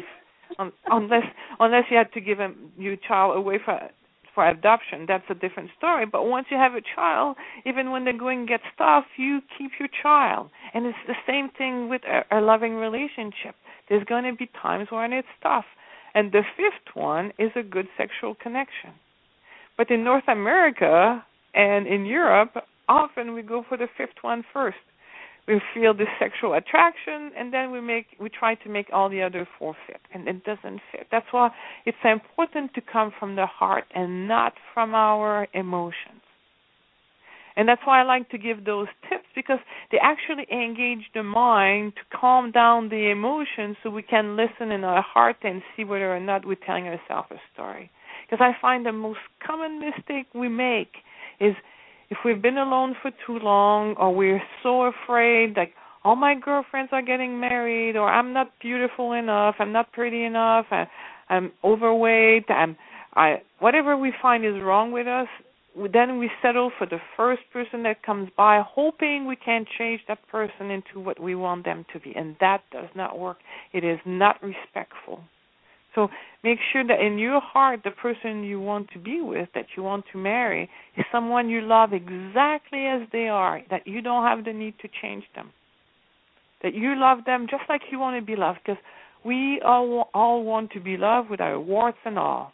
S2: unless you had to give your child away for adoption. That's a different story. But once you have a child, even when the going gets tough, you keep your child. And it's the same thing with a loving relationship. There's going to be times when it's tough. And the 5th one is a good sexual connection. But in North America and in Europe, often we go for the 5th one first. We feel this sexual attraction, and then we try to make all the other 4 fit, and it doesn't fit. That's why it's important to come from the heart and not from our emotions. And that's why I like to give those tips, because they actually engage the mind to calm down the emotions so we can listen in our heart and see whether or not we're telling ourselves a story. Because I find the most common mistake we make is if we've been alone for too long, or we're so afraid, like, all my girlfriends are getting married, or I'm not beautiful enough, I'm not pretty enough, I'm overweight, whatever we find is wrong with us, then we settle for the first person that comes by, hoping we can change that person into what we want them to be. And that does not work. It is not respectful. So make sure that in your heart, the person you want to be with, that you want to marry, is someone you love exactly as they are, that you don't have the need to change them, that you love them just like you want to be loved, because we all want to be loved with our warts and all.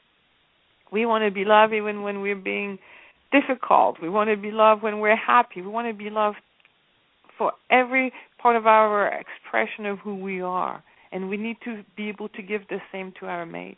S2: We want to be loved even when we're being difficult. We want to be loved when we're happy. We want to be loved for every part of our expression of who we are. And we need to be able to give the same to our mate.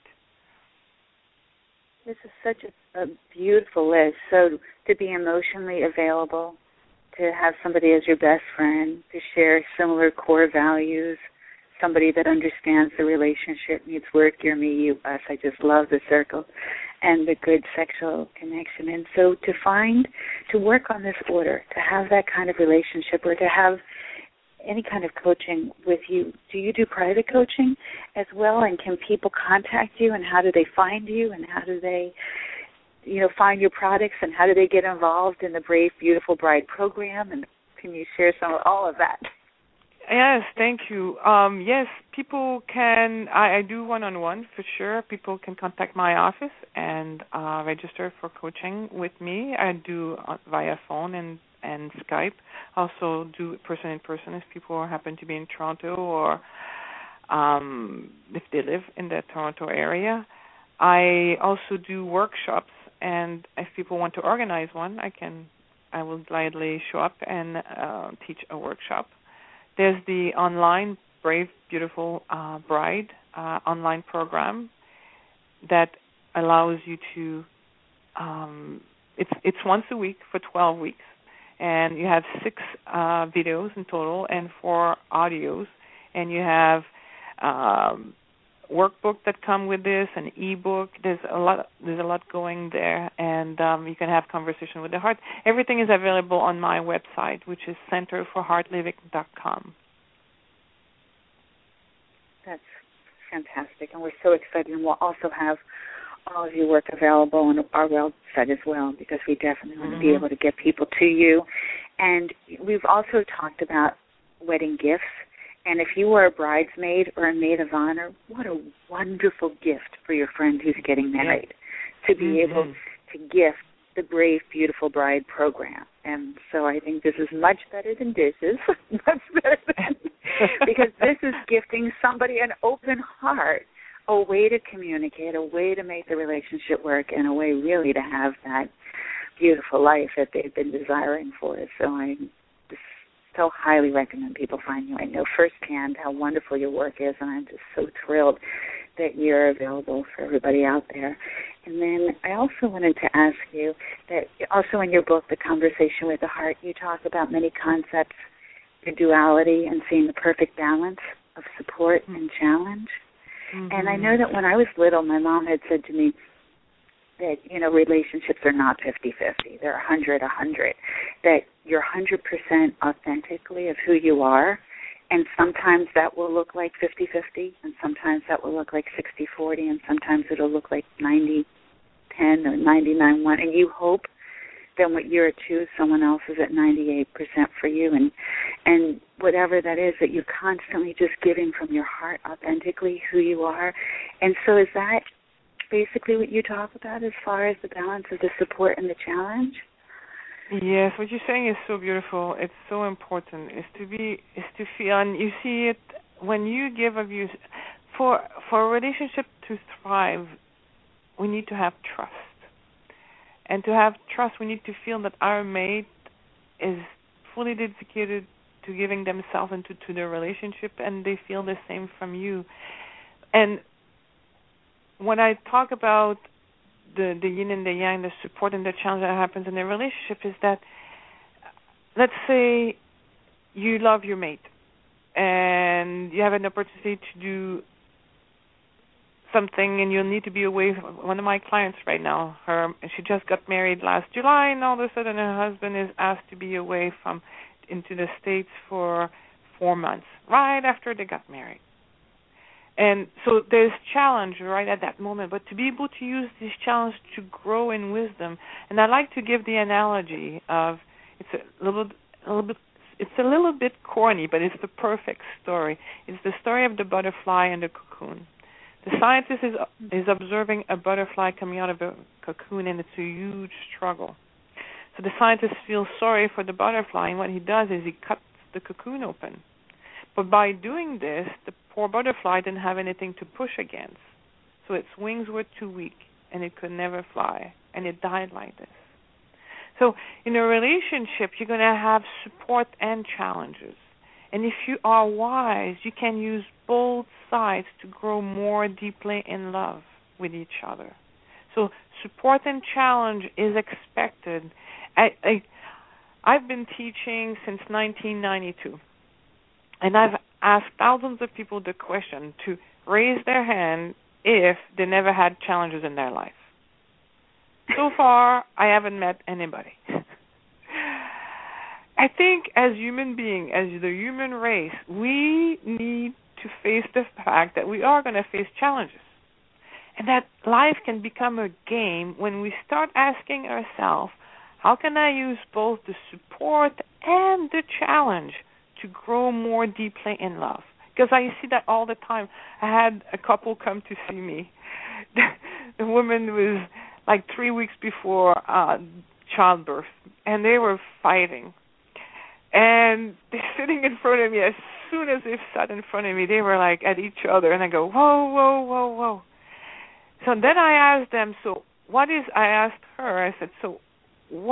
S1: This is such a beautiful list. So to be emotionally available, to have somebody as your best friend, to share similar core values, somebody that understands the relationship needs work, you're me, you, us. I just love the circle. And the good sexual connection. And so to work on this order, to have that kind of relationship, or to have any kind of coaching with you, do you do private coaching as well? And can people contact you, and how do they find you, and how do they, find your products, and how do they get involved in the Brave Beautiful Bride program? And can you share all of that?
S2: Yes, thank you. Yes, people can, I do one-on-one for sure. People can contact my office and register for coaching with me. I do via phone and Skype. Also do person-in-person if people happen to be in Toronto, or if they live in the Toronto area. I also do workshops, and if people want to organize one, I can I will gladly show up and teach a workshop. There's the online Brave Beautiful Bride online program that allows you to. It's once a week for 12 weeks, and you have 6 videos in total and 4 audios, and you have workbook that come with this, an ebook. There's a lot going there, and you can have conversation with the heart. Everything is available on my website, which is centerforheartliving.com.
S1: That's fantastic, and we're so excited, and we'll also have all of your work available on our website as well, because we definitely want to be able to get people to you. And we've also talked about wedding gifts. And if you are a bridesmaid or a maid of honor, what a wonderful gift for your friend who's getting married, to be able to gift the Brave Beautiful Bride program. And so I think this is much better than dishes, much better than, because this is gifting somebody an open heart, a way to communicate, a way to make the relationship work, and a way really to have that beautiful life that they've been desiring for. So I so highly recommend people find you. I know firsthand how wonderful your work is, and I'm just so thrilled that you're available for everybody out there. And then I also wanted to ask you that also in your book, The Conversation with the Heart, you talk about many concepts, the duality, and seeing the perfect balance of support and challenge. And I know that when I was little, my mom had said to me that, relationships are not 50-50. They're 100-100, that you're 100% authentically of who you are, and sometimes that will look like 50-50, and sometimes that will look like 60-40, and sometimes it'll look like 90-10 or 99-1, and you hope that what you're at 2, someone else is at 98% for you, and whatever that is, that you're constantly just giving from your heart authentically who you are. And so is that basically what you talk about as far as the balance of the support and the challenge?
S2: Yes, what you're saying is so beautiful. It's so important. Is to feel, and you see it when you give of you. For a relationship to thrive, we need to have trust. And to have trust, we need to feel that our mate is fully dedicated to giving themselves into to their relationship, and they feel the same from you. And when I talk about the yin and the yang, the support and the challenge that happens in a relationship, is that, let's say you love your mate and you have an opportunity to do something and you'll need to be away from one of my clients right now. She just got married last July, and all of a sudden her husband is asked to be away into the States for 4 months, right after they got married. And so there's challenge right at that moment, but to be able to use this challenge to grow in wisdom. And I like to give the analogy of, it's a little bit corny, but it's the perfect story. It's the story of the butterfly and the cocoon. The scientist is observing a butterfly coming out of a cocoon, and it's a huge struggle. So the scientist feels sorry for the butterfly, and what he does is he cuts the cocoon open. But by doing this, the poor butterfly didn't have anything to push against. So its wings were too weak, and it could never fly, and it died like this. So in a relationship, you're going to have support and challenges. And if you are wise, you can use both sides to grow more deeply in love with each other. So support and challenge is expected. I've been teaching since 1992, and I've asked thousands of people the question to raise their hand if they never had challenges in their life. So far, I haven't met anybody. I think as human beings, as the human race, we need to face the fact that we are going to face challenges, and that life can become a game when we start asking ourselves, how can I use both the support and the challenge to grow more deeply in love? Because I see that all the time. I had a couple come to see me. The woman was like 3 weeks before childbirth, and they were fighting. And they're sitting in front of me. As soon as they sat in front of me, they were like at each other, and I go, whoa, whoa, whoa, whoa. So then I asked them, I asked her, I said, so what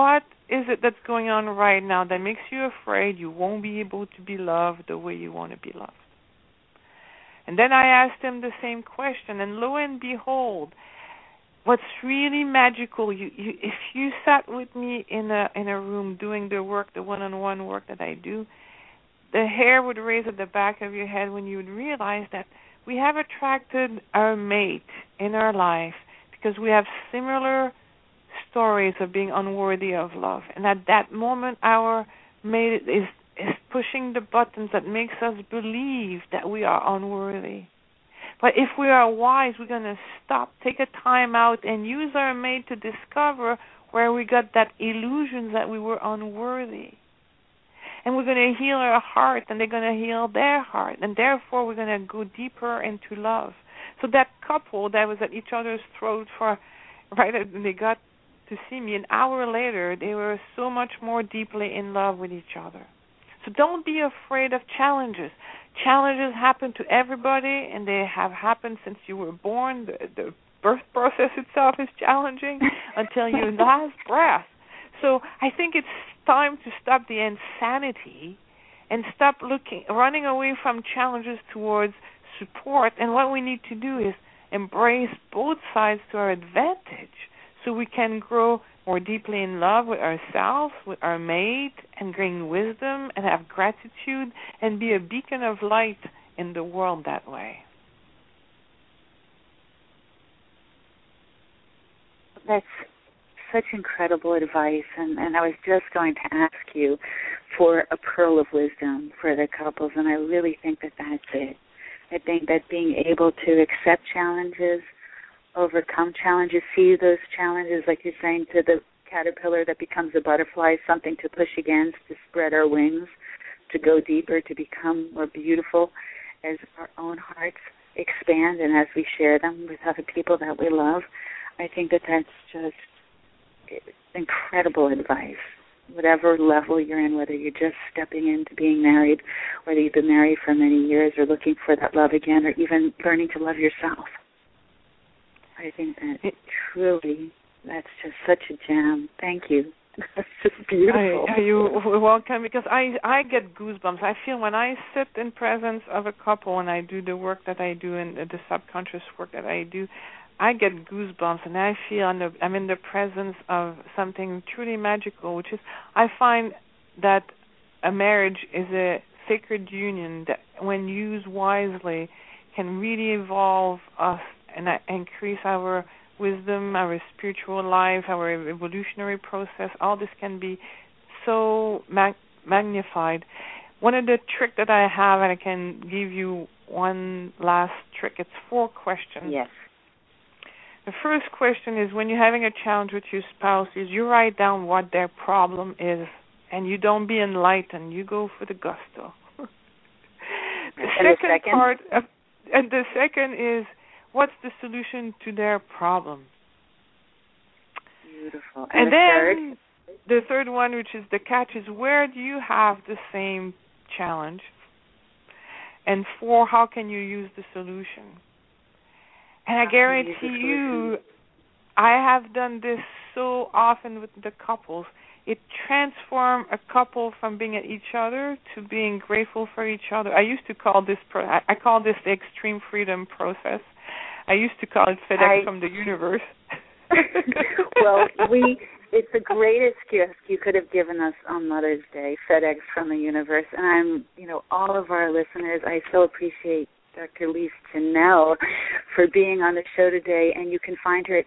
S2: is it that's going on right now that makes you afraid you won't be able to be loved the way you want to be loved? And then I asked him the same question, and lo and behold, what's really magical, if you sat with me in a room doing the work, the one-on-one work that I do, the hair would raise at the back of your head when you would realize that we have attracted our mate in our life because we have similar stories of being unworthy of love. And at that moment, our mate is pushing the buttons that makes us believe that we are unworthy. But if we are wise, we're going to stop, take a time out, and use our mate to discover where we got that illusion that we were unworthy. And we're going to heal our heart, and they're going to heal their heart. And therefore, we're going to go deeper into love. So that couple that was at each other's throat and they got to see me, an hour later, they were so much more deeply in love with each other. So don't be afraid of challenges. Challenges happen to everybody, and they have happened since you were born. The birth process itself is challenging until your last breath. So I think it's time to stop the insanity and stop running away from challenges towards support. And what we need to do is embrace both sides to our advantage so we can grow more deeply in love with ourselves, with our mate, and gain wisdom and have gratitude and be a beacon of light in the world that way.
S1: That's such incredible advice, and I was just going to ask you for a pearl of wisdom for the couples, and I really think that that's it. I think that being able to accept challenges, overcome challenges, see those challenges, like you're saying, to the caterpillar that becomes a butterfly, something to push against, to spread our wings, to go deeper, to become more beautiful as our own hearts expand and as we share them with other people that we love. I think that that's just incredible advice. Whatever level you're in, whether you're just stepping into being married, whether you've been married for many years or looking for that love again, or even learning to love yourself. I think that truly, that's just such a gem. Thank you. That's just beautiful.
S2: You're welcome, because I get goosebumps. I feel when I sit in presence of a couple and I do the work that I do and the subconscious work that I do, I get goosebumps, and I feel I'm in the presence of something truly magical, which is I find that a marriage is a sacred union that, when used wisely, can really evolve us and increase our wisdom, our spiritual life, our evolutionary process. All this can be so magnified. One of the tricks that I have, and I can give you one last trick, it's 4 questions.
S1: Yes.
S2: The first question is, when you're having a challenge with your spouse, is you write down what their problem is, and you don't be enlightened. You go for the gusto. The second is, what's the solution to their problem?
S1: Beautiful.
S2: And then the third one, which is the catch, is where do you have the same challenge? And 4, how can you use the solution? And I guarantee you, I have done this so often with the couples. It transformed a couple from being at each other to being grateful for each other. I used to call this, I call this the extreme freedom process. I used to call it FedEx from the universe.
S1: Well, it's the greatest gift you could have given us on Mother's Day, FedEx from the universe. And all of our listeners, I so appreciate Dr. Lise Janelle for being on the show today, and you can find her at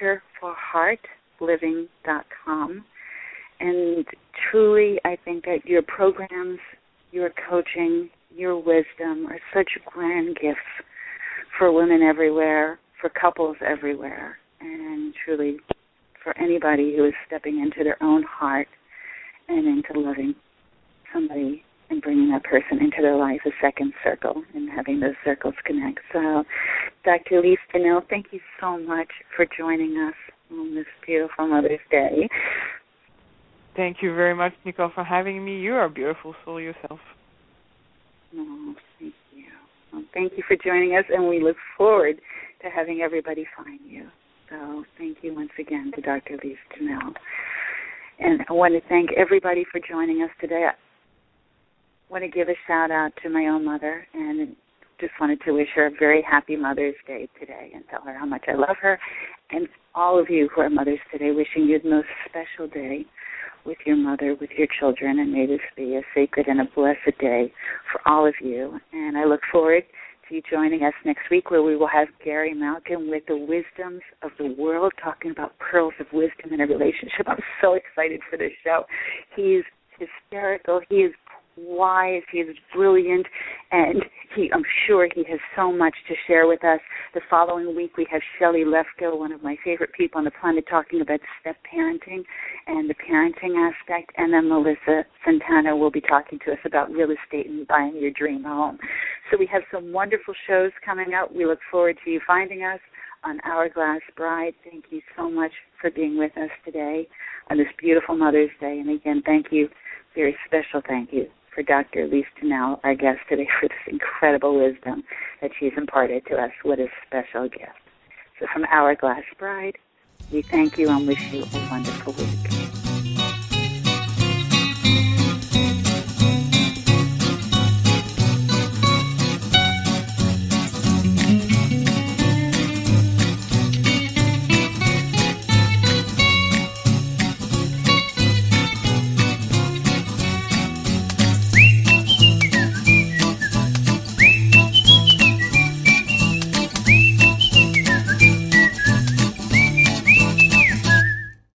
S1: centerforheartliving.com. And truly, I think that your programs, your coaching, your wisdom are such grand gifts for women everywhere, for couples everywhere, and truly for anybody who is stepping into their own heart and into loving somebody and bringing that person into their life, a second circle, and having those circles connect. So, Dr. Lise Janelle, thank you so much for joining us on this beautiful Mother's Day.
S2: Thank you very much, Nicole, for having me. You're a beautiful soul yourself.
S1: Oh, thank you. Well, thank you for joining us, and we look forward to having everybody find you. So thank you once again to Dr. Lise Janelle. And I want to thank everybody for joining us today. I want to give a shout-out to my own mother, and just wanted to wish her a very happy Mother's Day today and tell her how much I love her. And all of you who are mothers today, wishing you the most special day with your mother, with your children, and may this be a sacred and a blessed day for all of you. And I look forward to you joining us next week, where we will have Gary Malkin with the wisdoms of the world, talking about pearls of wisdom in a relationship. I'm so excited for this show. He's hysterical. He is wise. He is brilliant, and I'm sure he has so much to share with us. The following week, we have Shelley Lefko, one of my favorite people on the planet, talking about step-parenting and the parenting aspect, and then Melissa Santana will be talking to us about real estate and buying your dream home. So we have some wonderful shows coming up. We look forward to you finding us on Hourglass Bride. Thank you so much for being with us today on this beautiful Mother's Day. And again, thank you, very special thank you, for Dr. Elise Tunnell, our guest today, for this incredible wisdom that she's imparted to us. What a special gift. So from Hourglass Bride, we thank you and wish you a wonderful week.